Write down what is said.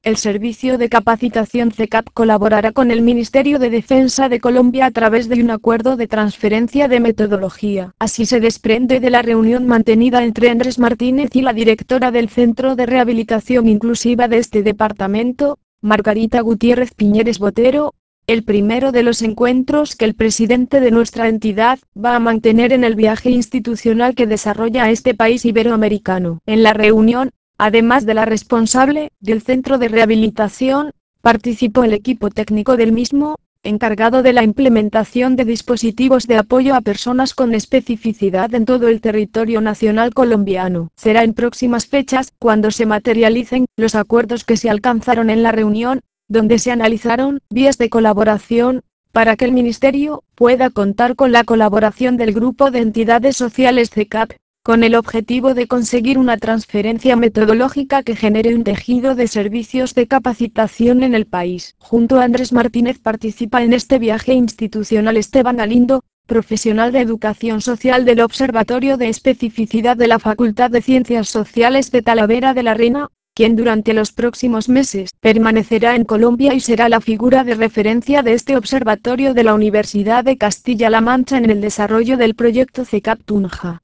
El Servicio de Capacitación CECAP colaborará con el Ministerio de Defensa de Colombia a través de un acuerdo de transferencia de metodología. Así se desprende de la reunión mantenida entre Andrés Martínez y la directora del Centro de Rehabilitación Inclusiva de este departamento, Margarita Gutiérrez Piñeres Botero, el primero de los encuentros que el presidente de nuestra entidad va a mantener en el viaje institucional que desarrolla este país iberoamericano. En la reunión, además de la responsable del centro de rehabilitación, participó el equipo técnico del mismo, encargado de la implementación de dispositivos de apoyo a personas con especificidad en todo el territorio nacional colombiano. Será en próximas fechas cuando se materialicen los acuerdos que se alcanzaron en la reunión, donde se analizaron vías de colaboración, para que el Ministerio pueda contar con la colaboración del Grupo de Entidades Sociales CECAP, con el objetivo de conseguir una transferencia metodológica que genere un tejido de servicios de capacitación en el país. Junto a Andrés Martínez participa en este viaje institucional Esteban Galindo, profesional de educación social del Observatorio de Especificidad de la Facultad de Ciencias Sociales de Talavera de la Reina, quien durante los próximos meses permanecerá en Colombia y será la figura de referencia de este observatorio de la Universidad de Castilla-La Mancha en el desarrollo del proyecto CECAP Tunja.